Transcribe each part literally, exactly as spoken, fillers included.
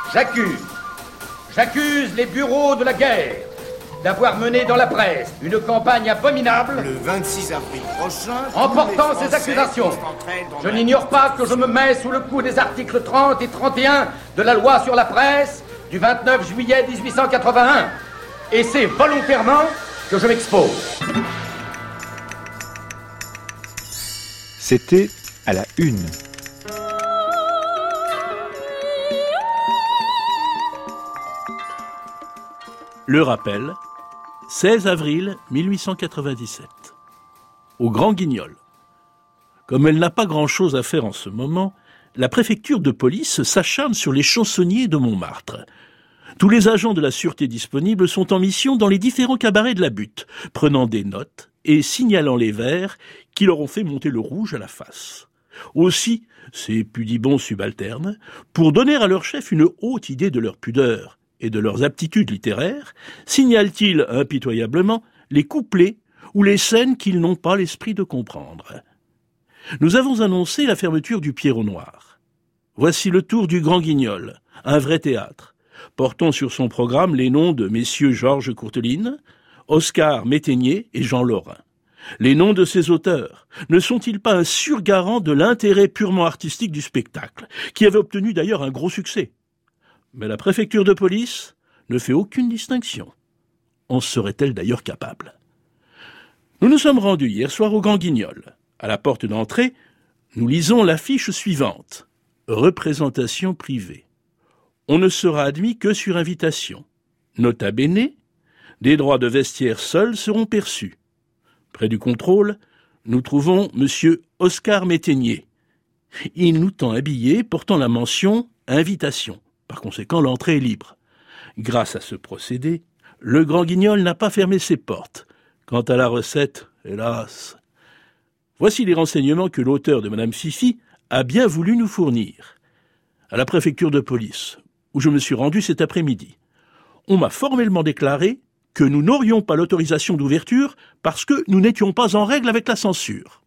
J'accuse, j'accuse les bureaux de la guerre d'avoir mené dans la presse une campagne abominable le vingt-six avril prochain. En portant ces accusations, je n'ignore pas que je me mets sous le coup des articles trente et trente et un de la loi sur la presse du vingt-neuf juillet dix-huit cent quatre-vingt-un. Et c'est volontairement que je m'expose. C'était à la une. Le rappel, seize avril mille huit cent quatre-vingt-dix-sept. Au Grand Guignol. Comme elle n'a pas grand-chose à faire en ce moment, la préfecture de police s'acharne sur les chansonniers de Montmartre. Tous les agents de la sûreté disponibles sont en mission dans les différents cabarets de la butte, prenant des notes et signalant les vers qui leur ont fait monter le rouge à la face. Aussi, ces pudibonds subalternes, pour donner à leur chef une haute idée de leur pudeur et de leurs aptitudes littéraires, signalent-ils impitoyablement les couplets ou les scènes qu'ils n'ont pas l'esprit de comprendre. Nous avons annoncé la fermeture du Pierrot Noir. Voici le tour du Grand Guignol, un vrai théâtre, portant sur son programme les noms de messieurs Georges Courteline, Oscar Métainier et Jean Lorrain. Les noms de ces auteurs ne sont-ils pas un surgarant de l'intérêt purement artistique du spectacle, qui avait obtenu d'ailleurs un gros succès? Mais la préfecture de police ne fait aucune distinction. En serait-elle d'ailleurs capable? Nous nous sommes rendus hier soir au Grand Guignol. À la porte d'entrée, nous lisons l'affiche suivante. Représentation privée. On ne sera admis que sur invitation. Nota bene, des droits de vestiaire seuls seront perçus. Près du contrôle, nous trouvons monsieur Oscar Métainier. Il nous tend habillé portant la mention « Invitation ». Par conséquent, l'entrée est libre. Grâce à ce procédé, le Grand Guignol n'a pas fermé ses portes. Quant à la recette, hélas. Voici les renseignements que l'auteur de Madame Fifi a bien voulu nous fournir. À la préfecture de police, où je me suis rendu cet après-midi, on m'a formellement déclaré que nous n'aurions pas l'autorisation d'ouverture parce que nous n'étions pas en règle avec la censure.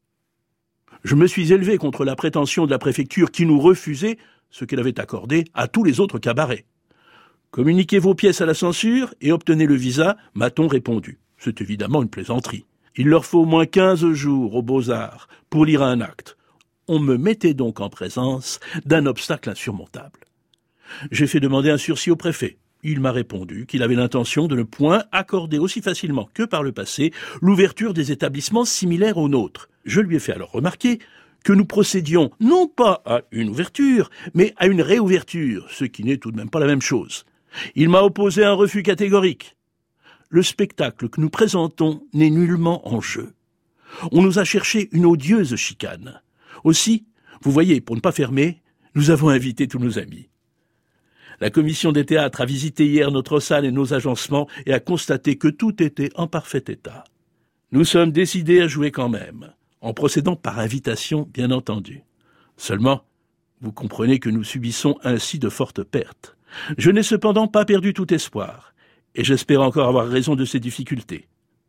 Je me suis élevé contre la prétention de la préfecture qui nous refusait ce qu'elle avait accordé à tous les autres cabarets. Communiquez vos pièces à la censure et obtenez le visa, m'a-t-on répondu. C'est évidemment une plaisanterie. Il leur faut au moins quinze jours aux Beaux-Arts pour lire un acte. On me mettait donc en présence d'un obstacle insurmontable. J'ai fait demander un sursis au préfet. Il m'a répondu qu'il avait l'intention de ne point accorder aussi facilement que par le passé l'ouverture des établissements similaires aux nôtres. Je lui ai fait alors remarquer que nous procédions non pas à une ouverture, mais à une réouverture, ce qui n'est tout de même pas la même chose. Il m'a opposé un refus catégorique. Le spectacle que nous présentons n'est nullement en jeu. On nous a cherché une odieuse chicane. Aussi, vous voyez, pour ne pas fermer, nous avons invité tous nos amis. La commission des théâtres a visité hier notre salle et nos agencements et a constaté que tout était en parfait état. Nous sommes décidés à jouer quand même, en procédant par invitation, bien entendu. Seulement, vous comprenez que nous subissons ainsi de fortes pertes. Je n'ai cependant pas perdu tout espoir, et j'espère encore avoir raison de ces difficultés.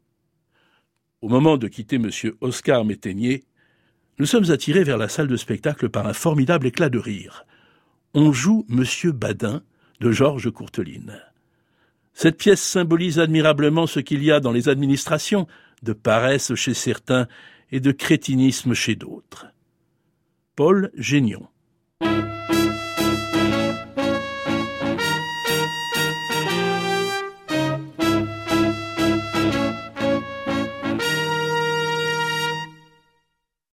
Au moment de quitter M. Oscar Métainier, nous sommes attirés vers la salle de spectacle par un formidable éclat de rire. On joue M. Badin de Georges Courteline. Cette pièce symbolise admirablement ce qu'il y a dans les administrations, de paresse chez certains et de crétinisme chez d'autres. Paul Génion.